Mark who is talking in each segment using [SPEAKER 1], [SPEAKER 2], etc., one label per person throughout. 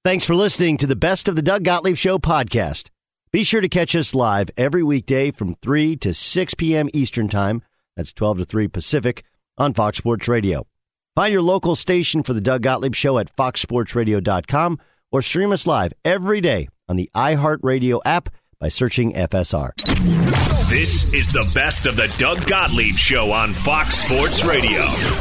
[SPEAKER 1] Thanks for listening to the Best of the Doug Gottlieb Show podcast. Be sure to catch us live every weekday from 3 to 6 p.m. Eastern Time. That's 12 to 3 Pacific on Fox Sports Radio. Find your local station for the Doug Gottlieb Show at foxsportsradio.com or stream us live every day on the iHeartRadio app by searching FSR.
[SPEAKER 2] This is the Best of the Doug Gottlieb Show on Fox Sports Radio.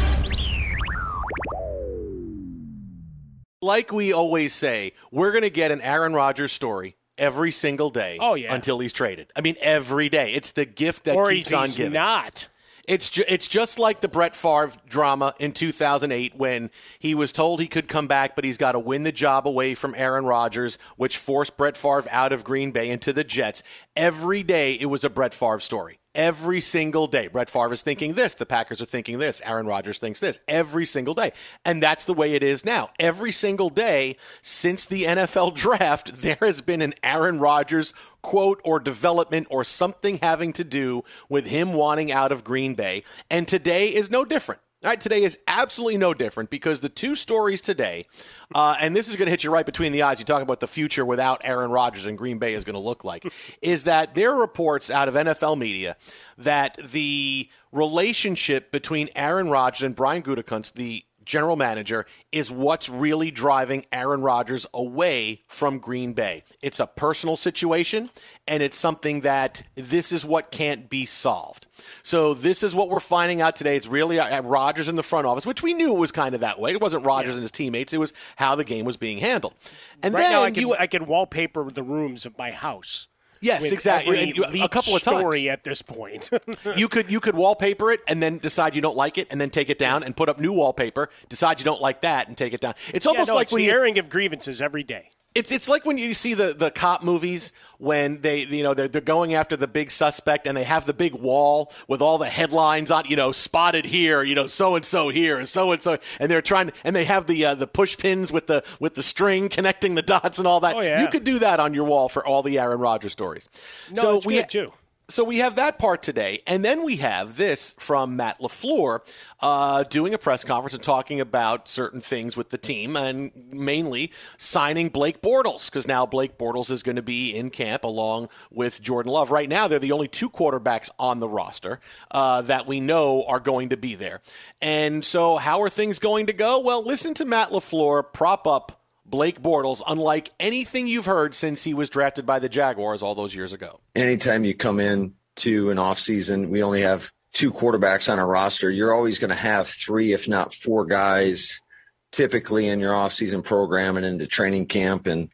[SPEAKER 3] Like we always say, we're going to get an Aaron Rodgers story every single day until he's traded. I mean, every day. It's the gift that keeps on giving.
[SPEAKER 4] Not.
[SPEAKER 3] It's just like the Brett Favre drama in 2008 when he was told he could come back, but he's got to win the job away from Aaron Rodgers, which forced Brett Favre out of Green Bay into the Jets. Every day it was a Brett Favre story. Every single day. Brett Favre is thinking this. The Packers are thinking this. Aaron Rodgers thinks this. Every single day. And that's the way it is now. Every single day since the NFL draft, there has been an Aaron Rodgers quote or development or something having to do with him wanting out of Green Bay. And today is no different. All right, today is absolutely no different because the two stories today, and this is going to hit you right between the eyes, you talk about the future without Aaron Rodgers and Green Bay is going to look like, is that there are reports out of NFL media that the relationship between Aaron Rodgers and Brian Gutekunst, the general manager, is what's really driving Aaron Rodgers away from Green Bay. It's a personal situation, and it's something that this is what can't be solved. So this is what we're finding out today. It's really Rodgers in the front office, which we knew was kind of that way. It wasn't Rodgers and his teammates. It was how the game was being handled. And
[SPEAKER 4] right
[SPEAKER 3] then
[SPEAKER 4] now I can wallpaper the rooms of my house.
[SPEAKER 3] Yes, exactly. And a couple of times.
[SPEAKER 4] Story at this point.
[SPEAKER 3] you could wallpaper it and then decide you don't like it and then take it down and put up new wallpaper, decide you don't like that and take it down. It's almost like
[SPEAKER 4] when the airing of grievances every day.
[SPEAKER 3] It's like when you see the cop movies when they're going after the big suspect and they have the big wall with all the headlines on, spotted here, so and so here and so and they're trying and they have the push pins with the string connecting the dots and all that.
[SPEAKER 4] Oh, yeah.
[SPEAKER 3] You could do that on your wall for all the Aaron Rodgers stories.
[SPEAKER 4] No, it's good too.
[SPEAKER 3] So we have that part today, and then we have this from Matt LaFleur doing a press conference and talking about certain things with the team, and mainly signing Blake Bortles, because now Blake Bortles is going to be in camp along with Jordan Love. Right now, they're the only two quarterbacks on the roster that we know are going to be there. And so how are things going to go? Well, listen to Matt LaFleur prop up Blake Bortles, unlike anything you've heard since he was drafted by the Jaguars all those years ago.
[SPEAKER 5] Anytime you come in to an offseason, we only have two quarterbacks on our roster. You're always going to have three, if not four guys, typically in your offseason program and into training camp. And,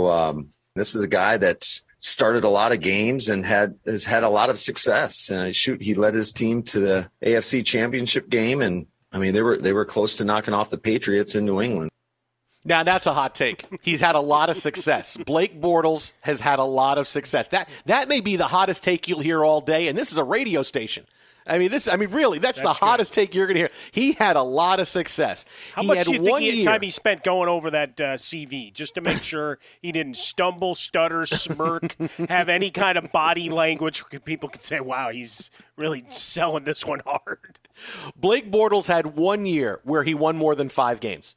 [SPEAKER 5] this is a guy that's started a lot of games and has had a lot of success. And he led his team to the AFC Championship game. And, they were close to knocking off the Patriots in New England.
[SPEAKER 3] Now, that's a hot take. He's had a lot of success. Blake Bortles has had a lot of success. That may be the hottest take you'll hear all day, and this is a radio station. Really, that's the hottest take you're going to hear. He had a lot of success.
[SPEAKER 4] How much do you think time he spent going over that CV just to make sure he didn't stumble, stutter, smirk, have any kind of body language where people could say, wow, he's really selling this one hard?
[SPEAKER 3] Blake Bortles had 1 year where he won more than 5 games.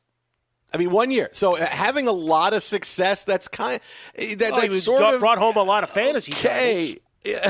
[SPEAKER 3] 1 year. So having a lot of success, that's kind of
[SPEAKER 4] brought home a lot of fantasy.
[SPEAKER 3] Okay. Yeah.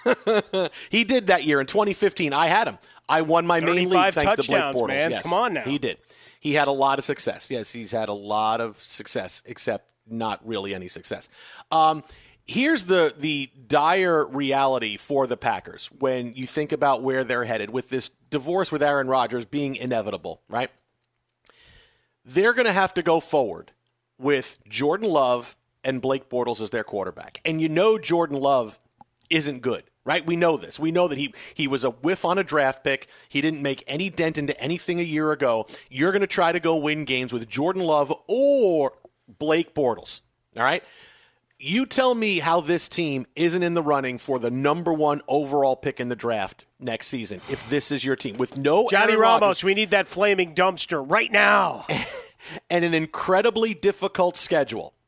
[SPEAKER 3] He did that year in 2015. I had him. I won my main league thanks to Blake Bortles.
[SPEAKER 4] Man.
[SPEAKER 3] Yes,
[SPEAKER 4] come on now.
[SPEAKER 3] He did. He had a lot of success. Yes, he's had a lot of success, except not really any success. Here's the dire reality for the Packers when you think about where they're headed with this divorce with Aaron Rodgers being inevitable, right? They're going to have to go forward with Jordan Love and Blake Bortles as their quarterback. And Jordan Love isn't good, right? We know this. We know that he was a whiff on a draft pick. He didn't make any dent into anything a year ago. You're going to try to go win games with Jordan Love or Blake Bortles, all right? You tell me how this team isn't in the running for the number 1 overall pick in the draft next season if this is your team. With no
[SPEAKER 4] Johnny
[SPEAKER 3] Aaron
[SPEAKER 4] Ramos,
[SPEAKER 3] Rodgers,
[SPEAKER 4] we need that flaming dumpster right now.
[SPEAKER 3] And an incredibly difficult schedule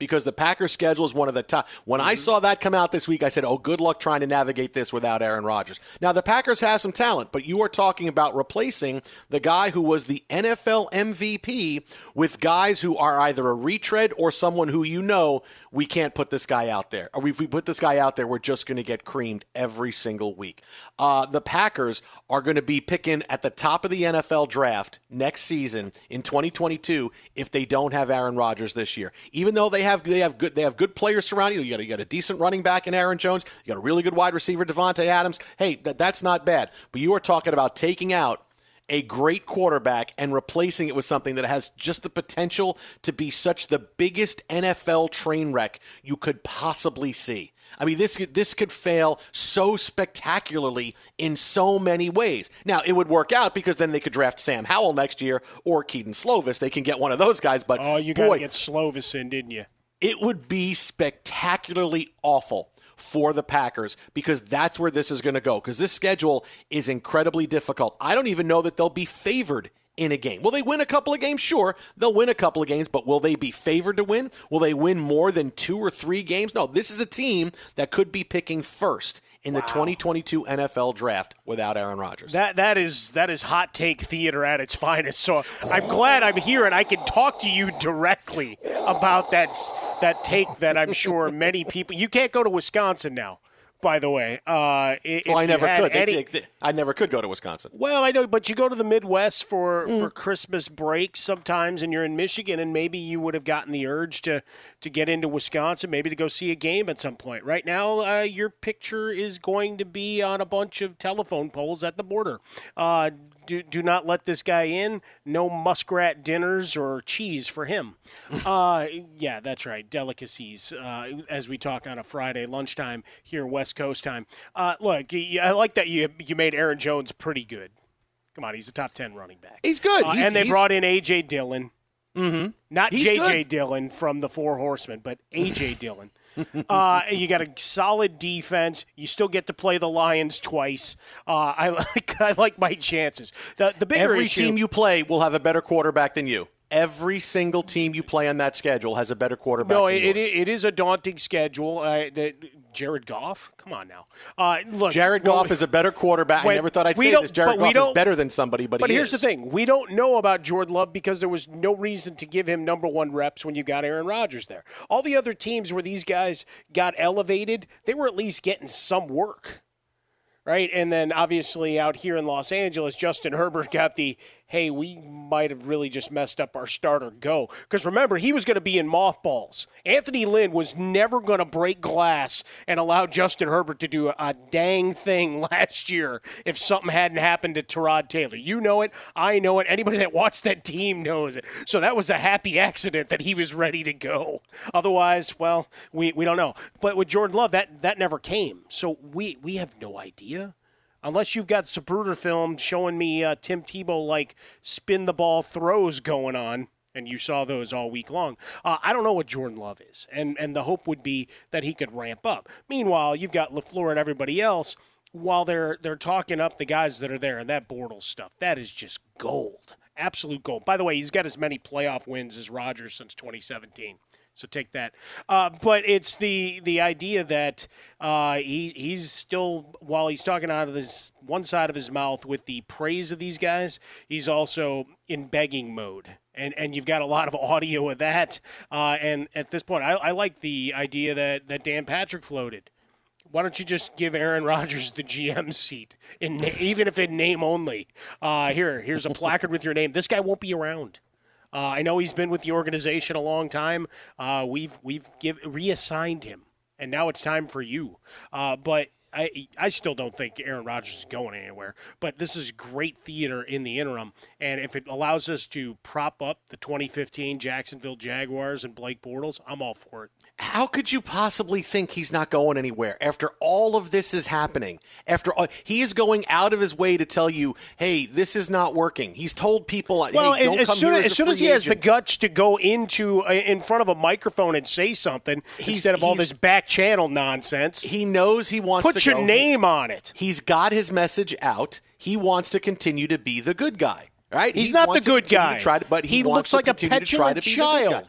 [SPEAKER 3] because the Packers' schedule is one of the top. When I saw that come out this week, I said, oh, good luck trying to navigate this without Aaron Rodgers. Now, the Packers have some talent, but you are talking about replacing the guy who was the NFL MVP with guys who are either a retread or someone who we can't put this guy out there. Or if we put this guy out there, we're just going to get creamed every single week. The Packers are going to be picking at the top of the NFL draft next season in 2022 if they don't have Aaron Rodgers this year. Even though they have good players surrounding you. You got a decent running back in Aaron Jones. You got a really good wide receiver, Devontae Adams. Hey, that's not bad. But you are talking about taking out a great quarterback and replacing it with something that has just the potential to be such the biggest NFL train wreck you could possibly see. I mean, this could fail so spectacularly in so many ways. Now, it would work out because then they could draft Sam Howell next year or Keaton Slovis. They can get one of those guys. But
[SPEAKER 4] you got to get Slovis in, didn't you?
[SPEAKER 3] It would be spectacularly awful for the Packers because that's where this is going to go because this schedule is incredibly difficult. I don't even know that they'll be favored in a game. Will they win a couple of games? Sure, they'll win a couple of games, but will they be favored to win? Will they win more than 2 or 3 games? No, this is a team that could be picking first in the 2022 NFL draft without Aaron Rodgers.
[SPEAKER 4] That is hot take theater at its finest. So I'm glad I'm here and I can talk to you directly about that take that I'm sure many people. You can't go to Wisconsin now, by the way.
[SPEAKER 3] I never could. I never could go to Wisconsin.
[SPEAKER 4] Well, I know, but you go to the Midwest for Christmas break sometimes, and you're in Michigan, and maybe you would have gotten the urge to get into Wisconsin, maybe to go see a game at some point. Right now, your picture is going to be on a bunch of telephone poles at the border. Do not let this guy in. No muskrat dinners or cheese for him. Yeah, that's right. Delicacies as we talk on a Friday lunchtime here, West Coast time. Look, I like that you made Aaron Jones pretty good. Come on, he's a top 10 running back.
[SPEAKER 3] He's good.
[SPEAKER 4] And they brought in A.J. Dillon.
[SPEAKER 3] Mm-hmm.
[SPEAKER 4] Not J.J. Dillon from the Four Horsemen, but A.J. Dillon. You got a solid defense. You still get to play the Lions twice. I like my chances. The bigger
[SPEAKER 3] Every
[SPEAKER 4] issue,
[SPEAKER 3] team you play will have a better quarterback than you. Every single team you play on that schedule has a better quarterback than yours.
[SPEAKER 4] It is a daunting schedule. Jared Goff? Come on now. Look,
[SPEAKER 3] Jared Goff is a better quarterback. I never thought I'd say this. Jared Goff is better than somebody, but
[SPEAKER 4] here's the thing. We don't know about Jordan Love because there was no reason to give him number 1 reps when you got Aaron Rodgers there. All the other teams where these guys got elevated, they were at least getting some work. Right? And then obviously out here in Los Angeles, Justin Herbert got the, hey, we might have really just messed up our starter go. Because remember, he was going to be in mothballs. Anthony Lynn was never going to break glass and allow Justin Herbert to do a dang thing last year if something hadn't happened to Tyrod Taylor. You know it. I know it. Anybody that watched that team knows it. So that was a happy accident that he was ready to go. Otherwise, well, we don't know. But with Jordan Love, that never came. So we have no idea. Unless you've got Zapruder film showing me Tim Tebow like spin the ball throws going on, and you saw those all week long. I don't know what Jordan Love is, and the hope would be that he could ramp up. Meanwhile, you've got LaFleur and everybody else while they're talking up the guys that are there, and that Bortles stuff, that is just gold, absolute gold. By the way, he's got as many playoff wins as Rodgers since 2017. So take that. But it's the idea that he's still, while he's talking out of this one side of his mouth with the praise of these guys, he's also in begging mode. And you've got a lot of audio of that. And at this point, I like the idea that Dan Patrick floated. Why don't you just give Aaron Rodgers the GM seat, even if in name only? Here's a placard with your name. This guy won't be around. I know he's been with the organization a long time. We've reassigned him, and now it's time for you. But I still don't think Aaron Rodgers is going anywhere. But this is great theater in the interim, and if it allows us to prop up the 2015 Jacksonville Jaguars and Blake Bortles, I'm all for it.
[SPEAKER 3] How could you possibly think he's not going anywhere after all of this is happening? He is going out of his way to tell you, hey, this is not working. He's told people,
[SPEAKER 4] well,
[SPEAKER 3] hey, don't
[SPEAKER 4] as
[SPEAKER 3] come
[SPEAKER 4] soon,
[SPEAKER 3] here
[SPEAKER 4] as soon as he has the guts to go in front of a microphone and say something instead of all this back channel nonsense.
[SPEAKER 3] He knows he wants to
[SPEAKER 4] put your name on it.
[SPEAKER 3] He's got his message out. He wants to continue to be the good guy. Right?
[SPEAKER 4] He's not the good guy.
[SPEAKER 3] But he
[SPEAKER 4] looks like a petulant child.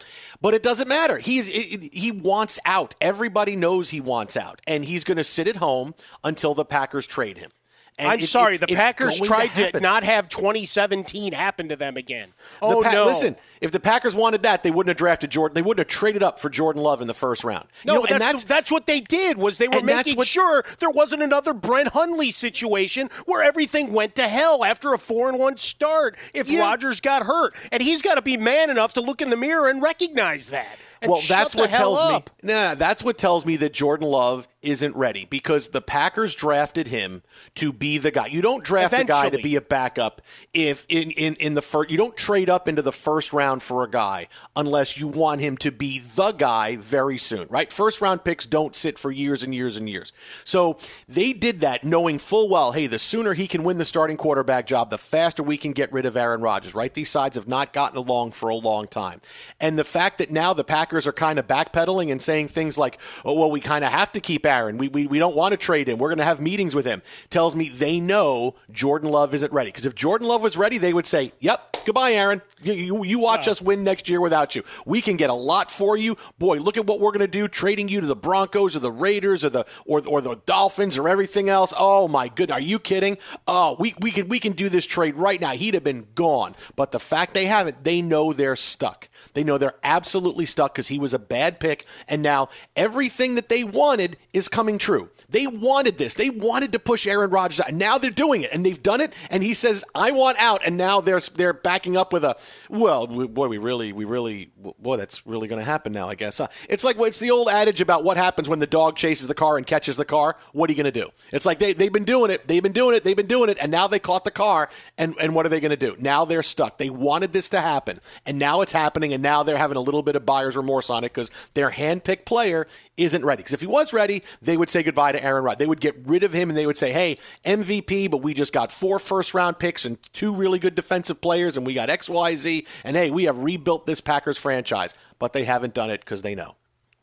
[SPEAKER 3] But it doesn't matter. He wants out. Everybody knows he wants out. And he's going to sit at home until the Packers trade him. And
[SPEAKER 4] the Packers tried to not have 2017 happen to them again. No.
[SPEAKER 3] Listen, if the Packers wanted that, they wouldn't have drafted Jordan. They wouldn't have traded up for Jordan Love in the first round.
[SPEAKER 4] No, that's what they did, was they were making sure there wasn't another Brent Hundley situation where everything went to hell after a 4-1 start if Rodgers got hurt. And he's got to be man enough to look in the mirror and recognize that.
[SPEAKER 3] That's what tells me that Jordan Love isn't ready, because the Packers drafted him to be the guy. You don't draft a guy to be a backup if in the first. You don't trade up into the first round for a guy unless you want him to be the guy very soon, right? First round picks don't sit for years and years and years. So they did that knowing full well, hey, the sooner he can win the starting quarterback job, the faster we can get rid of Aaron Rodgers, right? These sides have not gotten along for a long time. And the fact that now the Packers are kind of backpedaling and saying things like, oh, well, we kind of have to keep Aaron. We don't want to trade him. We're going to have meetings with him. Tells me they know Jordan Love isn't ready. Because if Jordan Love was ready, they would say, yep, goodbye, Aaron. You watch us win next year without you. We can get a lot for you. Boy, look at what we're going to do, trading you to the Broncos or the Raiders or the Dolphins or everything else. Oh, my goodness. Are you kidding? Oh, we can do this trade right now. He'd have been gone. But the fact they haven't, they know they're stuck. They know they're absolutely stuck because he was a bad pick, and now everything that they wanted is coming true. They wanted this. They wanted to push Aaron Rodgers out, and now they're doing it, and they've done it, and he says, I want out, and now they're backing up with that's really going to happen now, I guess. It's like it's the old adage about what happens when the dog chases the car and catches the car. What are you going to do? It's like they've been doing it, and now they caught the car, and what are they going to do? Now they're stuck. They wanted this to happen, and now it's happening, and now they're having a little bit of buyer's remorse on it because their hand-picked player isn't ready. Because if he was ready, they would say goodbye to Aaron Rodgers. They would get rid of him, and they would say, hey, MVP, but we just got 4 first-round picks and 2 really good defensive players, and we got X, Y, Z, and hey, we have rebuilt this Packers franchise. But they haven't done it because they know.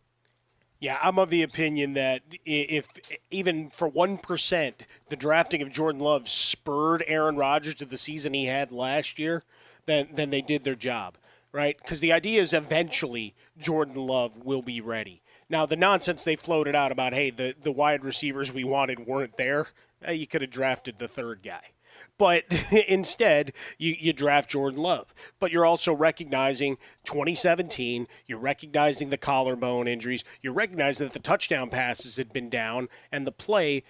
[SPEAKER 4] Yeah, I'm of the opinion that if even for 1% the drafting of Jordan Love spurred Aaron Rodgers to the season he had last year, then they did their job. Right? Because the idea is eventually Jordan Love will be ready. Now, the nonsense they floated out about, hey, the wide receivers we wanted weren't there, you could have drafted the third guy. But instead, you draft Jordan Love. But you're also recognizing 2017, you're recognizing the collarbone injuries, you're recognizing that the touchdown passes had been down, and the play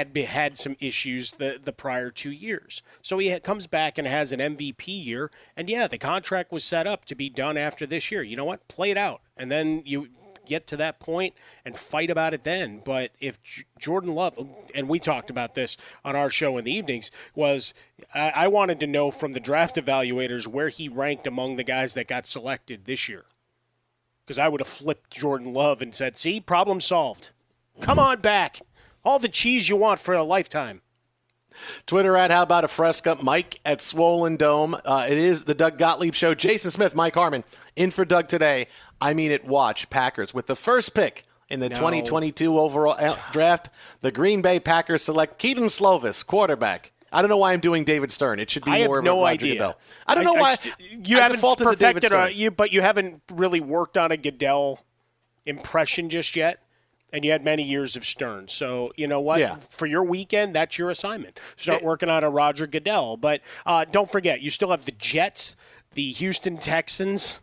[SPEAKER 4] had some issues the prior 2 years. So he comes back and has an MVP year, and yeah, the contract was set up to be done after this year. You know what? Play it out. And then you get to that point and fight about it then. But if Jordan Love, and we talked about this on our show in the evenings, was I wanted to know from the draft evaluators where he ranked among the guys that got selected this year. Because I would have flipped Jordan Love and said, see, problem solved. Come on back. All the cheese you want for a lifetime.
[SPEAKER 3] Twitter at How About a Fresca, Mike at Swollen Dome. It is the Doug Gottlieb Show. Jason Smith, Mike Harmon, in for Doug today. I mean it, watch Packers with the first pick in the 2022 overall draft. The Green Bay Packers select Keaton Slovis, quarterback. I don't know why I'm doing David Stern. It should be more of a Roger Goodell. I don't know why.
[SPEAKER 4] You haven't perfected but you haven't really worked on a Goodell impression just yet. And you had many years of Stern. So, you know what? Yeah. For your weekend, that's your assignment. Start working on a Roger Goodell. But don't forget, you still have the Jets, the Houston Texans,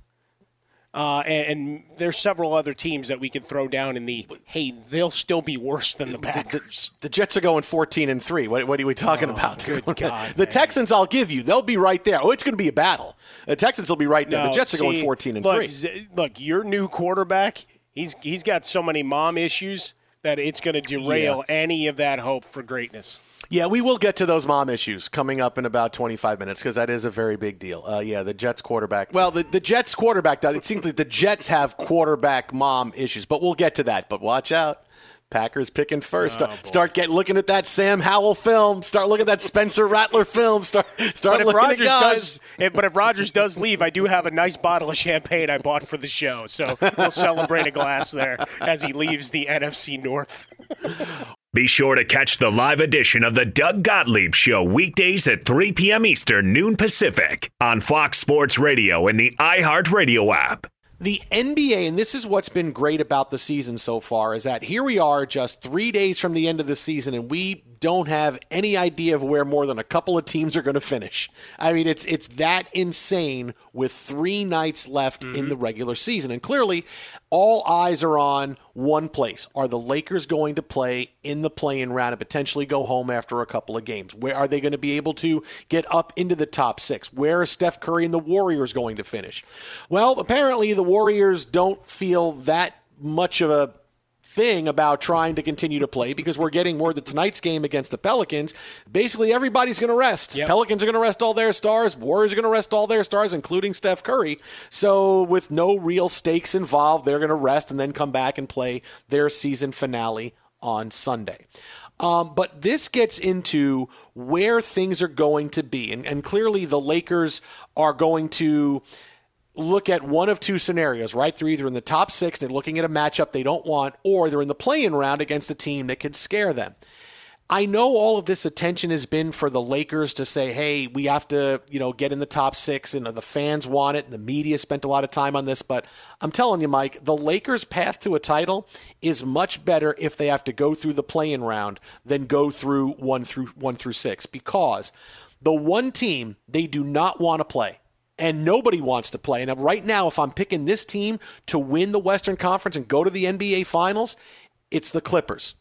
[SPEAKER 4] and there's several other teams that we could throw down in the, hey, they'll still be worse than the Packers.
[SPEAKER 3] The Jets are going 14-3. What are we talking about?
[SPEAKER 4] Good God,
[SPEAKER 3] the Texans, I'll give you. They'll be right there. Oh, it's going to be a battle. The Texans will be right there. The Jets are going 14-3.
[SPEAKER 4] Look, your new quarterback, He's got so many mom issues that it's going to derail any of that hope for greatness.
[SPEAKER 3] Yeah, we will get to those mom issues coming up in about 25 minutes because that is a very big deal. The Jets quarterback. Well, the Jets quarterback, it seems like the Jets have quarterback mom issues, but we'll get to that. But watch out. Packers picking first. Start looking at that Sam Howell film. Start looking at that Spencer Rattler film. Start looking at guys.
[SPEAKER 4] But if Rodgers does leave, I do have a nice bottle of champagne I bought for the show. So we'll celebrate a glass there as he leaves the NFC North.
[SPEAKER 2] Be sure to catch the live edition of the Doug Gottlieb Show weekdays at 3 p.m. Eastern, noon Pacific on Fox Sports Radio and the iHeartRadio app.
[SPEAKER 3] The NBA, and this is what's been great about the season so far, is that here we are just 3 days from the end of the season, and we don't have any idea of where more than a couple of teams are going to finish. I mean, it's that insane with 3 nights left in the regular season. And clearly, all eyes are on one place. Are the Lakers going to play in the play-in round and potentially go home after a couple of games? Where are they going to be able to get up into the top 6? Where are Steph Curry and the Warriors going to finish? Well, apparently the Warriors don't feel that much of a thing about trying to continue to play because we're getting word that tonight's game against the Pelicans, basically everybody's going to rest. Yep. Pelicans are going to rest all their stars. Warriors are going to rest all their stars, including Steph Curry. So with no real stakes involved, they're going to rest and then come back and play their season finale on Sunday. But this gets into where things are going to be. And clearly the Lakers are going to look at one of two scenarios, right? They're either in the top 6, they're looking at a matchup they don't want, or they're in the play-in round against a team that could scare them. I know all of this attention has been for the Lakers to say, hey, we have to, get in the top 6, and the fans want it, and the media spent a lot of time on this, but I'm telling you, Mike, the Lakers' path to a title is much better if they have to go through the play-in round than go through 1 through 6, because the one team they do not want to play, and nobody wants to play. And right now, if I'm picking this team to win the Western Conference and go to the NBA Finals, it's the Clippers.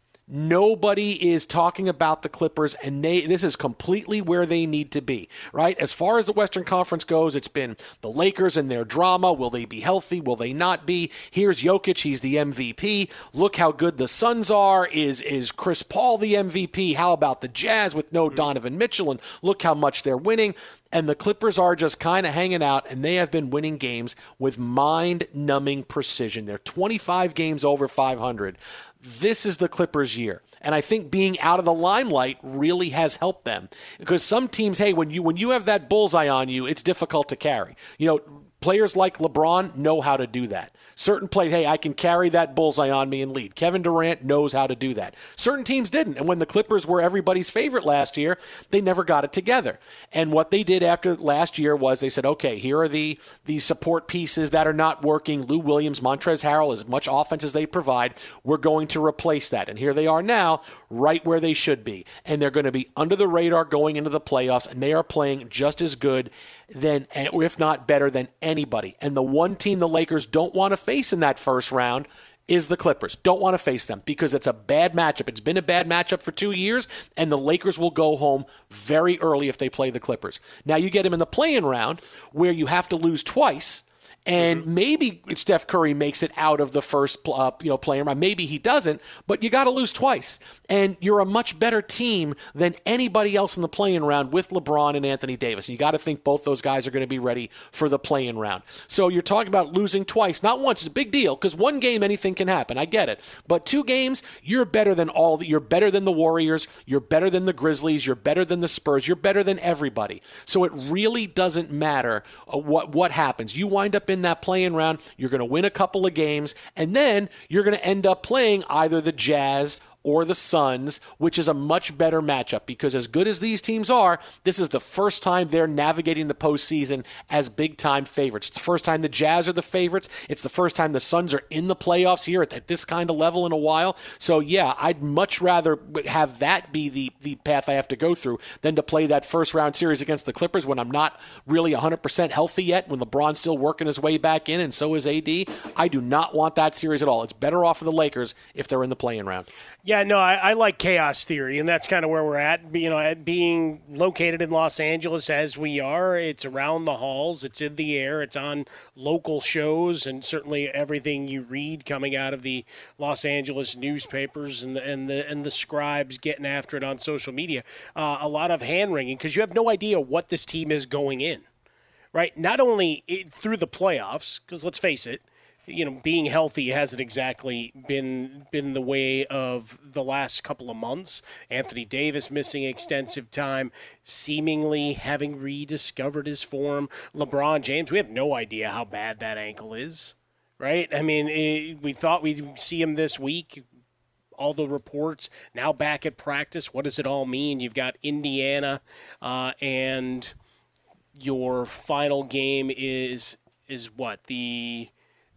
[SPEAKER 3] Nobody is talking about the Clippers, and this is completely where they need to be, right? As far as the Western Conference goes, it's been the Lakers and their drama. Will they be healthy? Will they not be? Here's Jokic. He's the MVP. Look how good the Suns are. Is Chris Paul the MVP? How about the Jazz with no Donovan Mitchell? And look how much they're winning. And the Clippers are just kind of hanging out, and they have been winning games with mind-numbing precision. They're 25 games over 500. This is the Clippers' year. And I think being out of the limelight really has helped them. Because some teams, hey, when you have that bullseye on you, it's difficult to carry. Players like LeBron know how to do that. Certain players, hey, I can carry that bullseye on me and lead. Kevin Durant knows how to do that. Certain teams didn't. And when the Clippers were everybody's favorite last year, they never got it together. And what they did after last year was they said, okay, here are the support pieces that are not working. Lou Williams, Montrezl Harrell, as much offense as they provide, we're going to replace that. And here they are now, right where they should be. And they're going to be under the radar going into the playoffs, and they are playing just as good than, if not better than anybody. And the one team the Lakers don't want to face in that first round is the Clippers. Don't want to face them because it's a bad matchup. It's been a bad matchup for 2 years, and the Lakers will go home very early if they play the Clippers. Now you get them in the play-in round where you have to lose twice, and maybe Steph Curry makes it out of the first play-in round. Maybe he doesn't, but you got to lose twice. And you're a much better team than anybody else in the play-in round with LeBron and Anthony Davis. And you got to think both those guys are going to be ready for the play-in round. So you're talking about losing twice, not once. It's a big deal because one game, anything can happen. I get it. But 2 games, you're better than you're better than the Warriors. You're better than the Grizzlies. You're better than the Spurs. You're better than everybody. So it really doesn't matter what happens. You wind up in that play-in round, you're going to win a couple of games, and then you're going to end up playing either the Jazz or the Suns, which is a much better matchup because as good as these teams are, this is the first time they're navigating the postseason as big-time favorites. It's the first time the Jazz are the favorites. It's the first time the Suns are in the playoffs here at this kind of level in a while. So, yeah, I'd much rather have that be the path I have to go through than to play that first-round series against the Clippers when I'm not really 100% healthy yet, when LeBron's still working his way back in, and so is AD. I do not want that series at all. It's better off for the Lakers if they're in the play-in round.
[SPEAKER 4] Yeah, no, I like chaos theory, and that's kind of where we're at. Being located in Los Angeles as we are, it's around the halls, it's in the air, it's on local shows, and certainly everything you read coming out of the Los Angeles newspapers and the scribes getting after it on social media. A lot of hand-wringing because you have no idea what this team is going in, right? Not only through the playoffs, because let's face it, being healthy hasn't exactly been the way of the last couple of months. Anthony Davis missing extensive time, seemingly having rediscovered his form. LeBron James, we have no idea how bad that ankle is, right? I mean, we thought we'd see him this week. All the reports now back at practice. What does it all mean? You've got Indiana, and your final game is what? The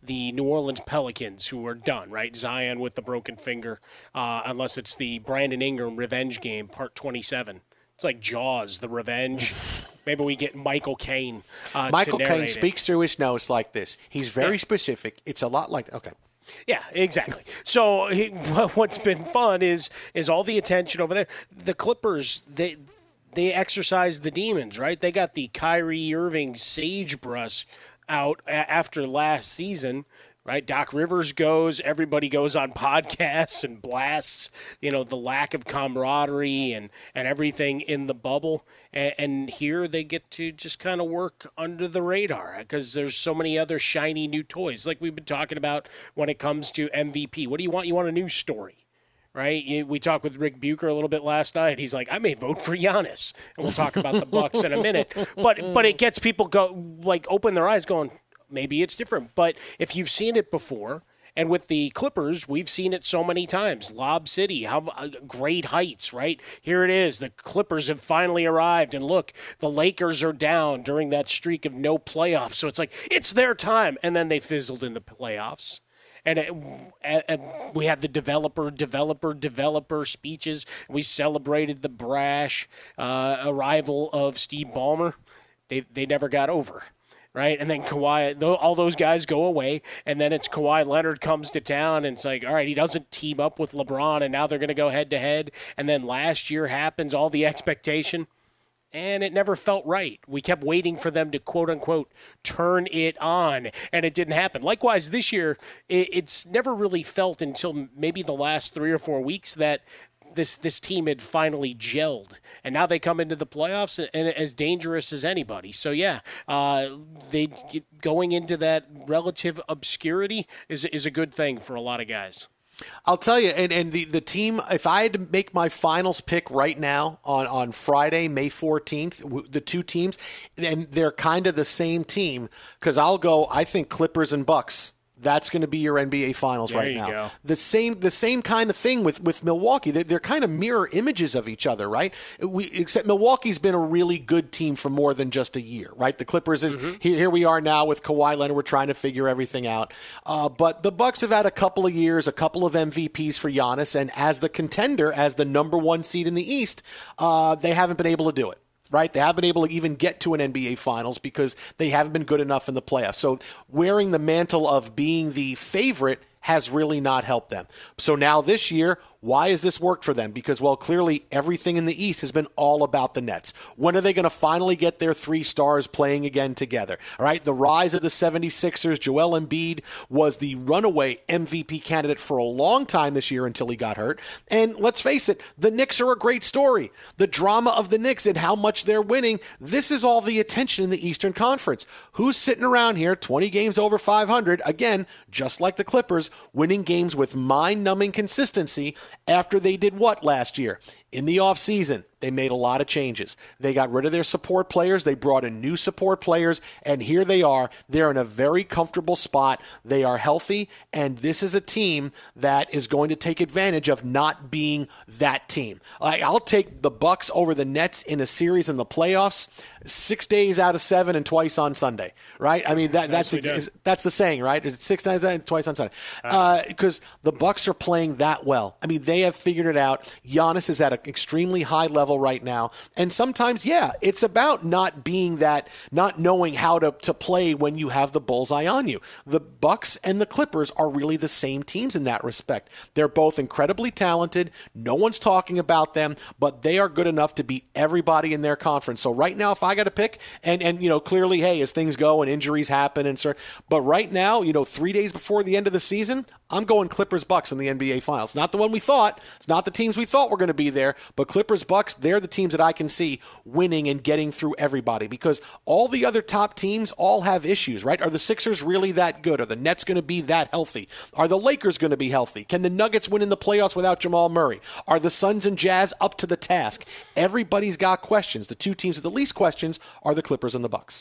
[SPEAKER 4] the New Orleans Pelicans, who are done, right? Zion with the broken finger, unless it's the Brandon Ingram revenge game, part 27. It's like Jaws, the revenge. Maybe we get Michael Caine.
[SPEAKER 3] Michael Caine speaks through his nose like this. He's very specific. It's a lot like okay.
[SPEAKER 4] Yeah, exactly. So what's been fun is all the attention over there. The Clippers, they exercise the demons, right? They got the Kyrie Irving sagebrush out after last season. Right, Doc Rivers goes, everybody goes on podcasts and blasts, the lack of camaraderie and everything in the bubble. And here they get to just kind of work under the radar because there's so many other shiny new toys. Like we've been talking about when it comes to MVP. What do you want? You want a news story, right? We talked with Rick Bucher a little bit last night. He's like, I may vote for Giannis. And we'll talk about the Bucks in a minute. But it gets people open their eyes going, maybe it's different. But if you've seen it before, and with the Clippers, we've seen it so many times. Lob City, how great heights, right? Here it is. The Clippers have finally arrived. And look, the Lakers are down during that streak of no playoffs. So it's like, it's their time. And then they fizzled in the playoffs. And we had the developer speeches. We celebrated the brash arrival of Steve Ballmer. They never got over. Right, and then Kawhi, all those guys go away, and then it's Kawhi Leonard comes to town, and it's like, all right, he doesn't team up with LeBron, and now they're going to go head-to-head, and then last year happens, all the expectation, and it never felt right. We kept waiting for them to, quote-unquote, turn it on, and it didn't happen. Likewise, this year, it's never really felt until maybe the last 3 or 4 weeks that this team had finally gelled, and now they come into the playoffs and as dangerous as anybody. So yeah, going into that relative obscurity is a good thing for a lot of guys.
[SPEAKER 3] I'll tell you, and the team, if I had to make my finals pick right now on Friday, May 14th, the two teams, and they're kind of the same team, because I think Clippers and Bucks. That's going to be your NBA Finals right now.
[SPEAKER 4] Go.
[SPEAKER 3] The same kind of thing with Milwaukee. They're kind of mirror images of each other, right? Except Milwaukee's been a really good team for more than just a year, right? The Clippers is here we are now with Kawhi Leonard. We're trying to figure everything out. But the Bucks have had a couple of years, a couple of MVPs for Giannis, and as the contender, as the number 1 seed in the East, they haven't been able to do it. Right? They haven't been able to even get to an NBA Finals because they haven't been good enough in the playoffs. So wearing the mantle of being the favorite has really not helped them. So now this year, why has this worked for them? Because, well, clearly everything in the East has been all about the Nets. When are they going to finally get their 3 stars playing again together? All right, the rise of the 76ers, Joel Embiid was the runaway MVP candidate for a long time this year until he got hurt. And let's face it, the Knicks are a great story. The drama of the Knicks and how much they're winning, this is all the attention in the Eastern Conference. Who's sitting around here 20 games over 500, again, just like the Clippers, winning games with mind-numbing consistency after they did what last year? In the offseason, they made a lot of changes. They got rid of their support players. They brought in new support players, and here they are. They're in a very comfortable spot. They are healthy, and this is a team that is going to take advantage of not being that team. I'll take the Bucks over the Nets in a series in the playoffs 6 days out of 7 and twice on Sunday, right? I mean, that's the saying, right? It's 6 times and twice on Sunday. Because the Bucks are playing that well. I mean, they have figured it out. Giannis is at an extremely high level right now. And sometimes, yeah, it's about not being that, not knowing how to play when you have the bullseye on you. The Bucks and the Clippers are really the same teams in that respect. They're both incredibly talented. No one's talking about them, but they are good enough to beat everybody in their conference. So right now, if I got to pick, and clearly, hey, as things go and injuries happen but right now, 3 days before the end of the season, I'm going Clippers-Bucks in the NBA Finals. Not the one we thought. It's not the teams we thought were going to be there, but Clippers-Bucks, they're the teams that I can see winning and getting through everybody because all the other top teams all have issues, right? Are the Sixers really that good? Are the Nets going to be that healthy? Are the Lakers going to be healthy? Can the Nuggets win in the playoffs without Jamal Murray? Are the Suns and Jazz up to the task? Everybody's got questions. The two teams with the least questions are the Clippers and the Bucks.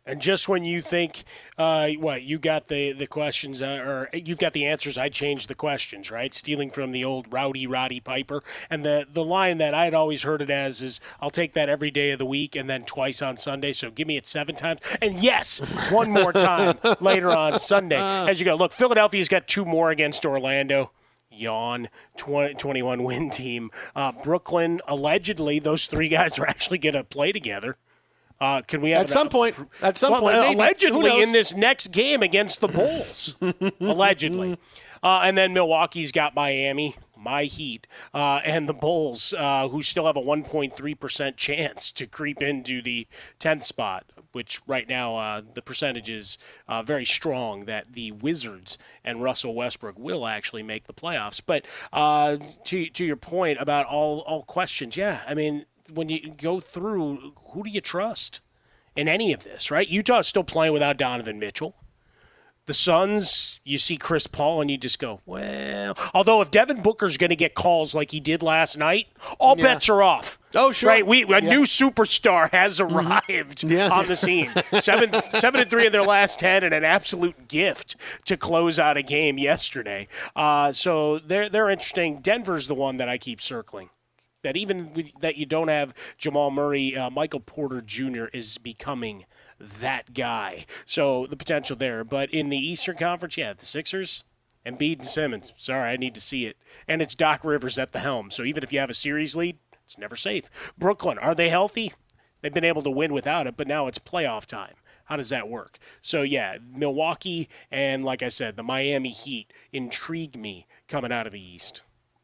[SPEAKER 4] And just when you think, you got the questions, or you've got the answers, I changed the questions, right? Stealing from the old Rowdy Roddy Piper. And the line that I'd always heard it as is, I'll take that every day of the week and then twice on Sunday, so give me it 7 times. And yes, one more time later on Sunday. As you go, look, Philadelphia's got 2 more against Orlando. Yawn, 21-win team. Brooklyn, allegedly, those 3 guys are actually going to play together. Can we have
[SPEAKER 3] at some point? Maybe.
[SPEAKER 4] Allegedly in this next game against the Bulls, allegedly, and then Milwaukee's got Miami, my Heat, and the Bulls, who still have a 1.3% chance to creep into the 10th spot. Which right now the percentage is very strong that the Wizards and Russell Westbrook will actually make the playoffs. But to your point about all questions, yeah, I mean, when you go through, who do you trust in any of this, right? Utah's still playing without Donovan Mitchell. The Suns, you see Chris Paul, and you just go, well. Although if Devin Booker's going to get calls like he did last night, all bets are off.
[SPEAKER 3] Oh, sure.
[SPEAKER 4] Right? A new superstar has arrived on the scene. 7-3 in their last 10, and an absolute gift to close out a game yesterday. So they're interesting. Denver's the one that I keep circling. That even that you don't have Jamal Murray, Michael Porter Jr. is becoming that guy. So the potential there. But in the Eastern Conference, the Sixers, Embiid and Simmons. Sorry, I need to see it. And it's Doc Rivers at the helm. So even if you have a series lead, it's never safe. Brooklyn, are they healthy? They've been able to win without it, but now it's playoff time. How does that work? So, Milwaukee and, like I said, the Miami Heat intrigue me coming out of the East.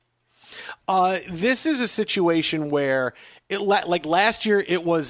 [SPEAKER 3] This is a situation where, like last year, it was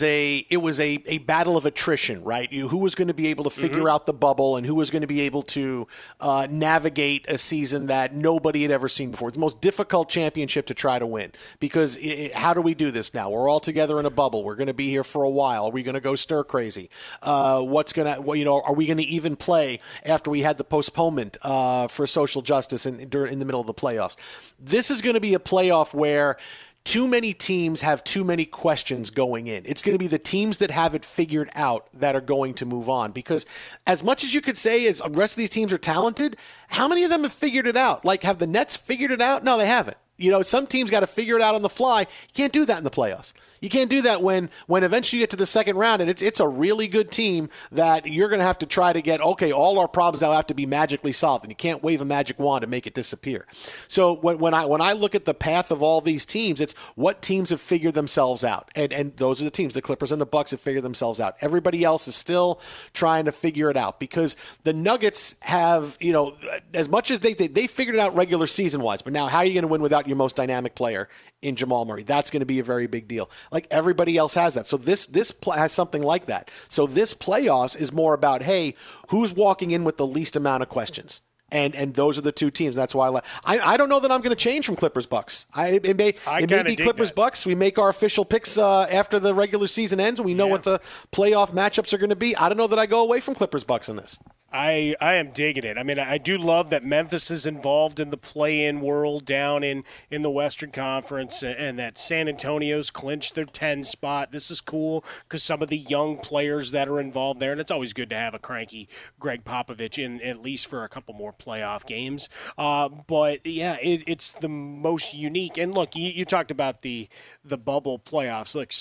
[SPEAKER 3] a battle of attrition, right? Who was going to be able to figure out the bubble and who was going to be able to navigate a season that nobody had ever seen before. It's the most difficult championship to try to win because how do we do this now? We're all together in a bubble. We're going to be here for a while. Are we going to go stir crazy? Are we going to even play after we had the postponement for social justice in the middle of the playoffs? This is going to be a playoff where too many teams have too many questions going in. It's going to be the teams that have it figured out that are going to move on. Because as much as you could say as the rest of these teams are talented, how many of them have figured it out? Like, have the Nets figured it out? No, they haven't. Some teams got to figure it out on the fly. You can't do that in the playoffs. You can't do that when eventually you get to the second round and it's a really good team that you're going to have to try to get, okay, all our problems now have to be magically solved, and you can't wave a magic wand and make it disappear. So when I look at the path of all these teams, it's what teams have figured themselves out. And those are the teams. The Clippers and the Bucks have figured themselves out. Everybody else is still trying to figure it out because the Nuggets have, as much as they figured it out regular season-wise, but now how are you going to win without your most dynamic player in Jamal Murray? That's going to be a very big deal. Like everybody else has that. So this has something like that. So this playoffs is more about, hey, who's walking in with the least amount of questions? And those are the two teams. That's why I don't know that I'm going to change from Clippers Bucks. It may be Clippers Bucks. We make our official picks after the regular season ends, and we know what the playoff matchups are going to be. I don't know that I go away from Clippers Bucks in this.
[SPEAKER 4] I am digging it. I mean, I do love that Memphis is involved in the play-in world down in the Western Conference and that San Antonio's clinched their 10 spot. This is cool because some of the young players that are involved there, and it's always good to have a cranky Greg Popovich in at least for a couple more playoff games. But, yeah, it's the most unique. And, look, you talked about the bubble playoffs. Look,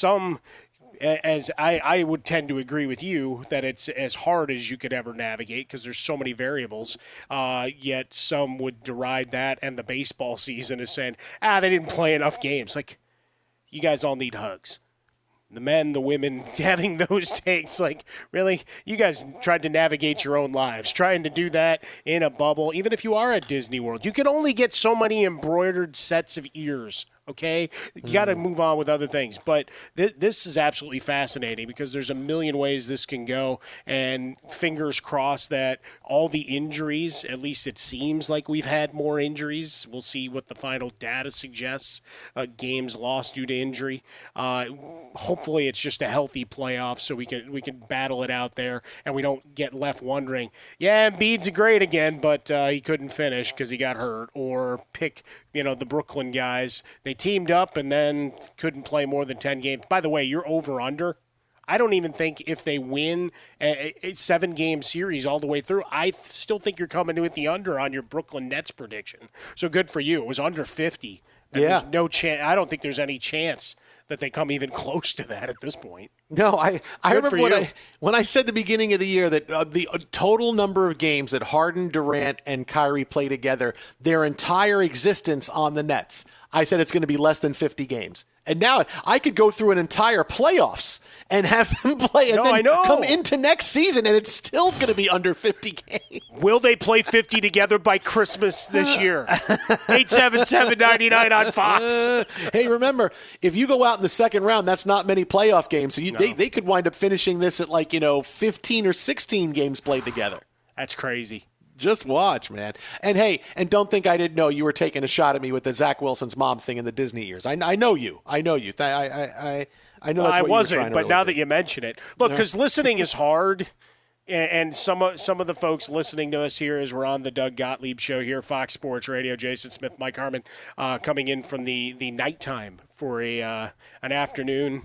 [SPEAKER 4] as I would tend to agree with you that it's as hard as you could ever navigate because there's so many variables, yet some would deride that and the baseball season as saying, they didn't play enough games. Like, you guys all need hugs. The men, the women, having those takes, like, really? You guys tried to navigate your own lives, trying to do that in a bubble. Even if you are at Disney World, you can only get so many embroidered sets of ears. Okay, you got to move on with other things. But this is absolutely fascinating because there's a million ways this can go. And fingers crossed that all the injuries, at least it seems like we've had more injuries. We'll see what the final data suggests. Games lost due to injury. Hopefully it's just a healthy playoff so we can battle it out there and we don't get left wondering, Embiid's great again, but he couldn't finish because he got hurt. Or pick, the Brooklyn guys. They teamed up and then couldn't play more than 10 games. By the way, you're over-under. I don't even think if they win a 7-game series all the way through, I still think you're coming with the under on your Brooklyn Nets prediction. So good for you. It was under 50. There's no chance. I don't think there's any chance that they come even close to that at this point.
[SPEAKER 3] No, I remember when I said at the beginning of the year that the total number of games that Harden, Durant, and Kyrie play together, their entire existence on the Nets, I said it's going to be less than 50 games. And now I could go through an entire playoffs and have them play and then come into next season, and it's still going to be under 50 games.
[SPEAKER 4] Will they play 50 together by Christmas this year? 877-99 on Fox.
[SPEAKER 3] Hey, remember, if you go out in the second round, that's not many playoff games. So they could wind up finishing this at 15 or 16 games played together.
[SPEAKER 4] That's crazy.
[SPEAKER 3] Just watch, man. And hey, and don't think I didn't know you were taking a shot at me with the Zach Wilson's mom thing in the Disney years. I know you. I know you. I know that's what
[SPEAKER 4] I wasn't,
[SPEAKER 3] you were trying to
[SPEAKER 4] but
[SPEAKER 3] really
[SPEAKER 4] now
[SPEAKER 3] do.
[SPEAKER 4] that you mention it, look, because listening is hard, and some of the folks listening to us here as we're on the Doug Gottlieb Show here, Fox Sports Radio, Jason Smith, Mike Harmon, coming in from the nighttime for an afternoon,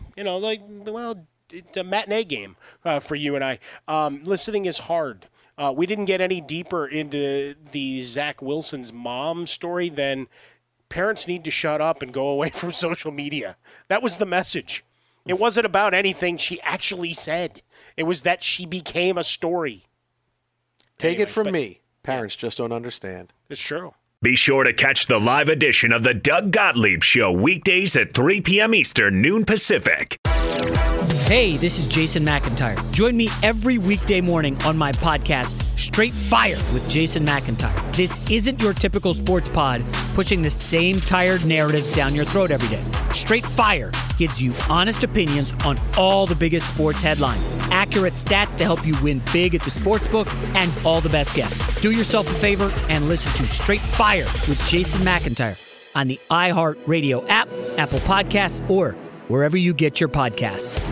[SPEAKER 4] it's a matinee game for you and I. Listening is hard. We didn't get any deeper into the Zach Wilson's mom story than parents need to shut up and go away from social media. That was the message. It wasn't about anything she actually said. It was that she became a story.
[SPEAKER 3] Take it from me. Parents just don't understand.
[SPEAKER 4] It's true.
[SPEAKER 2] Be sure to catch the live edition of the Doug Gottlieb Show weekdays at 3 p.m. Eastern, noon Pacific.
[SPEAKER 6] Hey, this is Jason McIntyre. Join me every weekday morning on my podcast, Straight Fire with Jason McIntyre. This isn't your typical sports pod pushing the same tired narratives down your throat every day. Straight Fire gives you honest opinions on all the biggest sports headlines, accurate stats to help you win big at the sportsbook, and all the best guests. Do yourself a favor and listen to Straight Fire with Jason McIntyre on the iHeartRadio app, Apple Podcasts, or wherever you get your podcasts.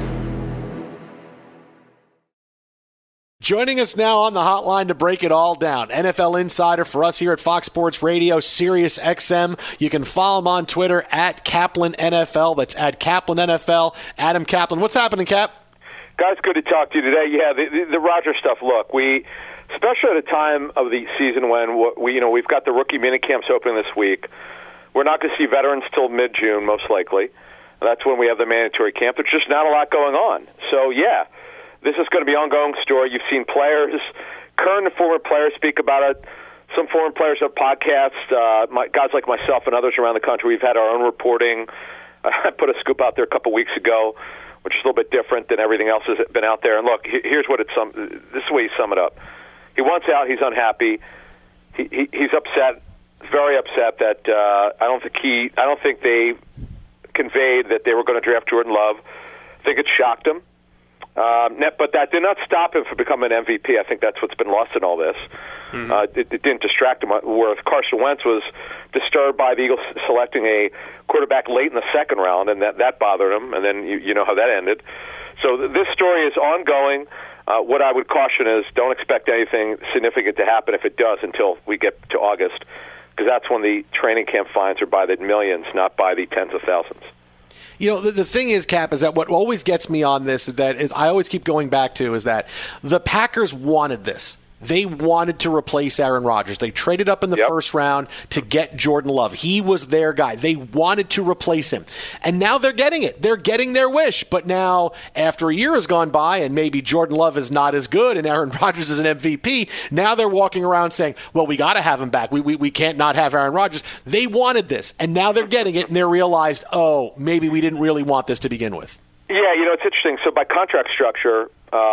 [SPEAKER 3] Joining us now on the hotline to break it all down, NFL Insider for us here at Fox Sports Radio, Sirius XM. You can follow him on Twitter at Kaplan NFL. That's at Kaplan NFL. Adam Kaplan. What's happening, Cap?
[SPEAKER 7] Guys, good to talk to you today. Yeah, the Rodgers stuff. Look, especially at a time of the season when we've got the rookie minicamps opening this week. We're not going to see veterans till mid-June, most likely. That's when we have the mandatory camp. There's just not a lot going on. So, yeah, this is going to be an ongoing story. You've seen players, current and former players, speak about it. Some former players have podcasts. Guys like myself and others around the country, we've had our own reporting. I put a scoop out there a couple weeks ago, which is a little bit different than everything else that's been out there. And look, here's what this is the way you sum it up. He wants out. He's unhappy. He's upset, very upset that I don't think they conveyed that they were going to draft Jordan Love. I think it shocked him. But that did not stop him from becoming an MVP. I think that's what's been lost in all this. Mm-hmm. It didn't distract him. Where Carson Wentz was disturbed by the Eagles selecting a quarterback late in the second round, and that bothered him, and then you know how that ended. So this story is ongoing. What I would caution is don't expect anything significant to happen if it does until we get to August, because that's when the training camp fines are by the millions, not by the tens of thousands.
[SPEAKER 3] You know, the thing is, Cap, is that what always gets me on this, I always keep going back to, is that the Packers wanted this. They wanted to replace Aaron Rodgers. They traded up in the first round to get Jordan Love. He was their guy. They wanted to replace him. And now they're getting it. They're getting their wish. But now, after a year has gone by and maybe Jordan Love is not as good and Aaron Rodgers is an MVP, now they're walking around saying, well, we got to have him back. We can't not have Aaron Rodgers. They wanted this. And now they're getting it, and they're realized, oh, maybe we didn't really want this to begin with.
[SPEAKER 7] Yeah, it's interesting. So by contract structure,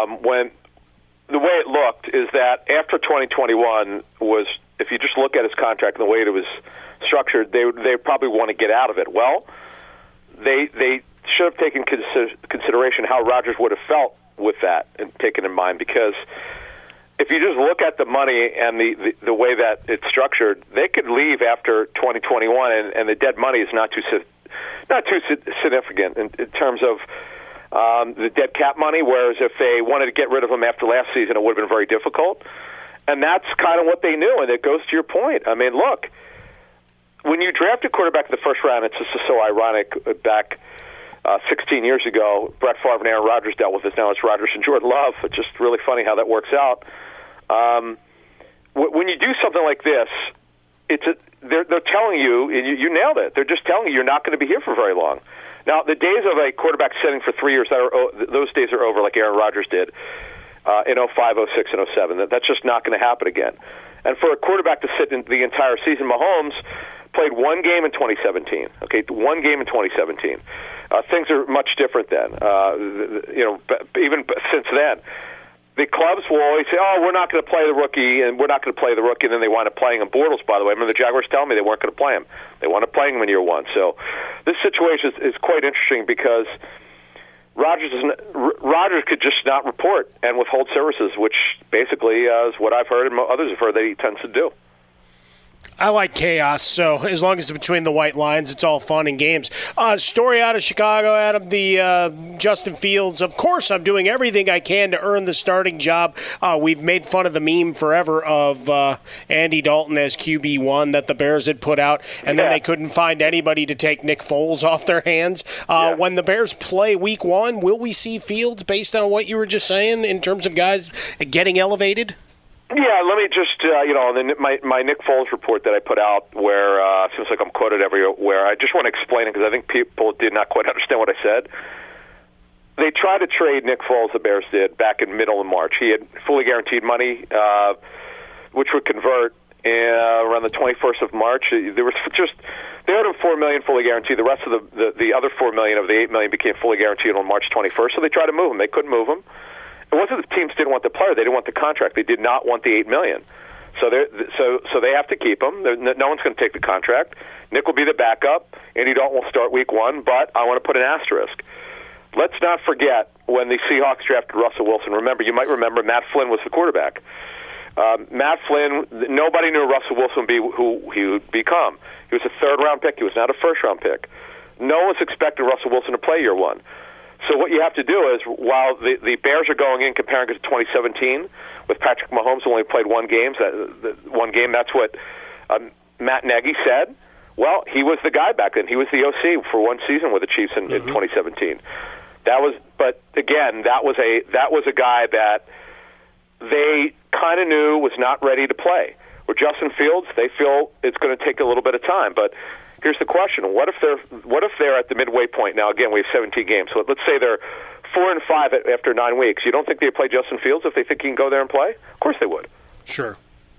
[SPEAKER 7] the way it looked is that after 2021 was, if you just look at his contract and the way it was structured, they probably want to get out of it. Well, they should have taken consideration how Rodgers would have felt with that and taken in mind, because if you just look at the money and the way that it's structured, they could leave after 2021, and the dead money is not too significant in terms of the dead cap money, whereas if they wanted to get rid of him after last season, it would have been very difficult. And that's kind of what they knew, and it goes to your point. I mean, look, when you draft a quarterback in the first round, it's just so ironic back 16 years ago, Brett Favre and Aaron Rodgers dealt with this. Now it's Rodgers and Jordan Love. It's just really funny how that works out. When you do something like this, they're telling you, and you nailed it. They're just telling you you're not going to be here for very long. Now, the days of a quarterback sitting for 3 years, those days are over, like Aaron Rodgers did in 05, 06, and 07. That's just not going to happen again. And for a quarterback to sit in the entire season, Mahomes played one game in 2017. Okay, one game in 2017. Things are much different then. Even since then, the clubs will always say, "Oh, we're not going to play the rookie, and we're not going to play the rookie," and then they wind up playing him. Bortles, by the way, I remember the Jaguars telling me they weren't going to play him. They wound up playing him in year one. So this situation is quite interesting because Rodgers could just not report and withhold services, which basically is what I've heard and others have heard that he tends to do.
[SPEAKER 4] I like chaos, so as long as it's between the white lines, it's all fun and games. Story out of Chicago, Adam, the Justin Fields. Of course, I'm doing everything I can to earn the starting job. We've made fun of the meme forever of Andy Dalton as QB1 that the Bears had put out, and then they couldn't find anybody to take Nick Foles off their hands. When the Bears play week 1, will we see Fields based on what you were just saying in terms of guys getting elevated?
[SPEAKER 7] Yeah, let me just, my Nick Foles report that I put out where it seems like I'm quoted everywhere, I just want to explain it because I think people did not quite understand what I said. They tried to trade Nick Foles, the Bears did, back in middle of March. He had fully guaranteed money, which would convert around the 21st of March. They owed him $4 million fully guaranteed. The rest of the other $4 million of the $8 million became fully guaranteed on March 21st, so they tried to move him. They couldn't move him. It wasn't the teams didn't want the player; they didn't want the contract. They did not want the $8 million. So they have to keep him. No one's going to take the contract. Nick will be the backup. Andy Dalton will start week 1. But I want to put an asterisk. Let's not forget when the Seahawks drafted Russell Wilson. You might remember Matt Flynn was the quarterback. Matt Flynn. Nobody knew Russell Wilson would be who he would become. He was a 3rd-round pick. He was not a 1st-round pick. No one's expecting Russell Wilson to play year 1. So what you have to do is, while the Bears are going in comparing it to 2017, with Patrick Mahomes only played one game, that's what Matt Nagy said. Well, he was the guy back then. He was the OC for one season with the Chiefs in 2017. But again, that was a guy that they kind of knew was not ready to play. With Justin Fields, they feel it's going to take a little bit of time, but here's the question: What if they're at the midway point? Now, again, we have 17 games. So let's say they're 4-5 after 9 weeks. You don't think they'd play Justin Fields if they think he can go there and play? Of course they would.
[SPEAKER 4] Sure.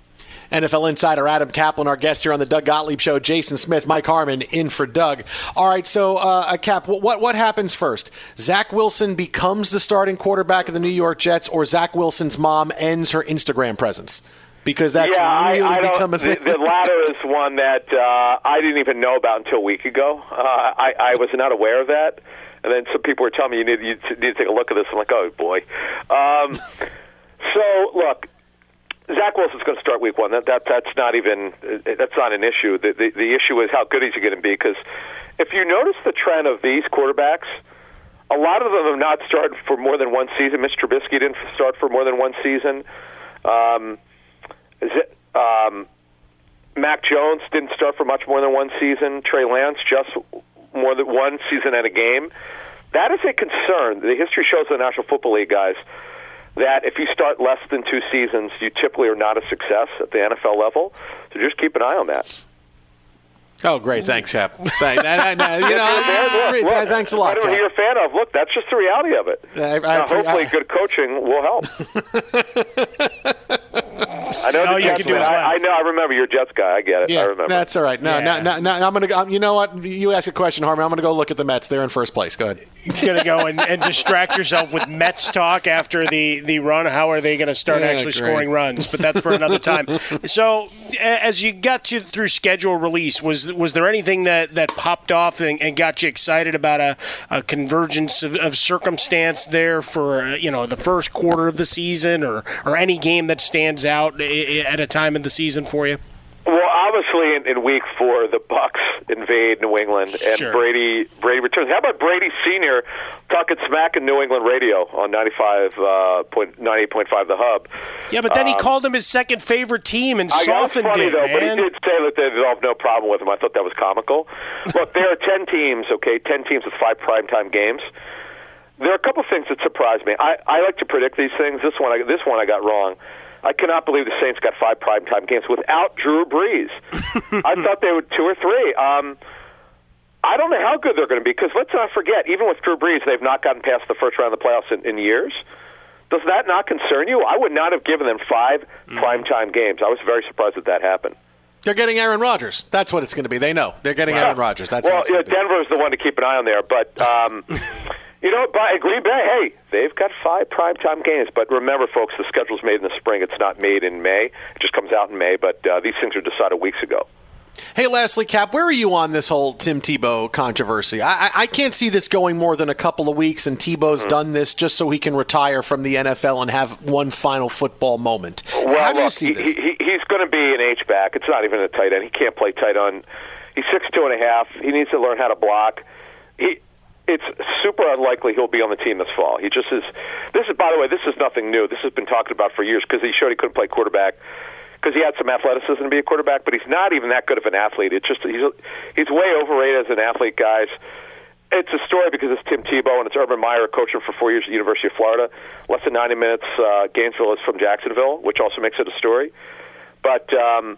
[SPEAKER 3] NFL insider Adam Kaplan, our guest here on the Doug Gottlieb Show. Jason Smith, Mike Harmon in for Doug. All right, so Cap, what happens first? Zach Wilson becomes the starting quarterback of the New York Jets, or Zach Wilson's mom ends her Instagram presence? Because that's become a thing.
[SPEAKER 7] The latter is one that I didn't even know about until a week ago. I was not aware of that. And then some people were telling me you need to take a look at this. I'm like, oh, boy. So, look, Zach Wilson's going to start week 1. That's not an issue. The issue is how good is he going to be? Because if you notice the trend of these quarterbacks, a lot of them have not started for more than one season. Mr. Trubisky didn't start for more than one season. Mac Jones didn't start for much more than one season. Trey Lance just more than one season and a game. That is a concern. The history shows in the National Football League, guys, that if you start less than 2 seasons, you typically are not a success at the NFL level. So just keep an eye on that.
[SPEAKER 3] Oh, great. Thanks, Cap. Thanks a lot,
[SPEAKER 7] I don't know who you're a fan of. Look, that's just the reality of it. Hopefully good coaching will help. I know. I remember you're a Jets guy. I get it.
[SPEAKER 3] Yeah,
[SPEAKER 7] I remember.
[SPEAKER 3] That's all right. No, I'm going to go. You know what? You ask a question, Harmon. I'm going to go look at the Mets. They're in first place. Go ahead.
[SPEAKER 4] You're going to go and distract yourself with Mets talk after the run. How are they going to start scoring runs? But that's for another time. So as you got through schedule release, was there anything that popped off and got you excited about a convergence of circumstance there for the first quarter of the season or any game that stands out at a time in the season for you?
[SPEAKER 7] Well, obviously, especially in week 4, the Bucs invade New England and Brady returns. How about Brady Sr. talking smack in New England radio on 98.5 The Hub?
[SPEAKER 4] Yeah, but then he called him his second favorite team and softened
[SPEAKER 7] it,
[SPEAKER 4] man.
[SPEAKER 7] But he did say that they have no problem with him. I thought that was comical. Look, there are 10 teams, 10 teams with 5 primetime games. There are a couple things that surprise me. I like to predict these things. This one I got wrong. I cannot believe the Saints got 5 primetime games without Drew Brees. I thought they would 2 or 3. I don't know how good they're going to be, because let's not forget, even with Drew Brees, they've not gotten past the first round of the playoffs in years. Does that not concern you? I would not have given them 5 primetime games. I was very surprised that happened.
[SPEAKER 3] They're getting Aaron Rodgers. That's what it's going to be. They know. They're getting Aaron Rodgers. That's
[SPEAKER 7] Denver's the one to keep an eye on there, but... by Green Bay, hey, they've got 5 primetime games. But remember, folks, the schedule's made in the spring. It's not made in May. It just comes out in May. But these things are decided weeks ago.
[SPEAKER 3] Hey, lastly, Cap, where are you on this whole Tim Tebow controversy? I can't see this going more than a couple of weeks, and Tebow's done this just so he can retire from the NFL and have one final football moment.
[SPEAKER 7] Well,
[SPEAKER 3] how do you see this?
[SPEAKER 7] He's going to be an H-back. It's not even a tight end. He can't play tight end. He's 6'2.5". He needs to learn how to block. It's super unlikely he'll be on the team this fall. He just is. By the way, this is nothing new. This has been talked about for years, because he showed he couldn't play quarterback because he had some athleticism to be a quarterback, but he's not even that good of an athlete. It's just he's way overrated as an athlete, guys. It's a story because it's Tim Tebow and it's Urban Meyer coaching for 4 years at the University of Florida. Less than 90 minutes. Gainesville is from Jacksonville, which also makes it a story. But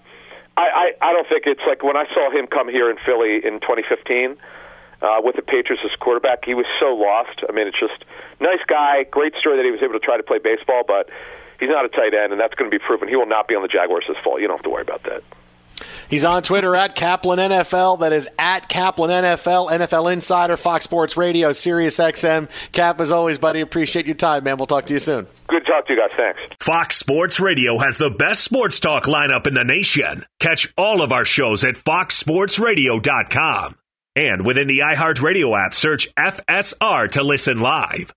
[SPEAKER 7] I don't think it's like when I saw him come here in Philly in 2015. With the Patriots as quarterback, he was so lost. I mean, it's just nice guy, great story that he was able to try to play baseball, but he's not a tight end, and that's going to be proven. He will not be on the Jaguars this fall. You don't have to worry about that.
[SPEAKER 3] He's on Twitter at Kaplan NFL. That is at Kaplan NFL, NFL Insider, Fox Sports Radio, Sirius XM. Cap, as always, buddy, appreciate your time, man. We'll talk to you soon.
[SPEAKER 7] Good to talk to you guys. Thanks.
[SPEAKER 2] Fox Sports Radio has the best sports talk lineup in the nation. Catch all of our shows at foxsportsradio.com. And within the iHeartRadio app, search FSR to listen live.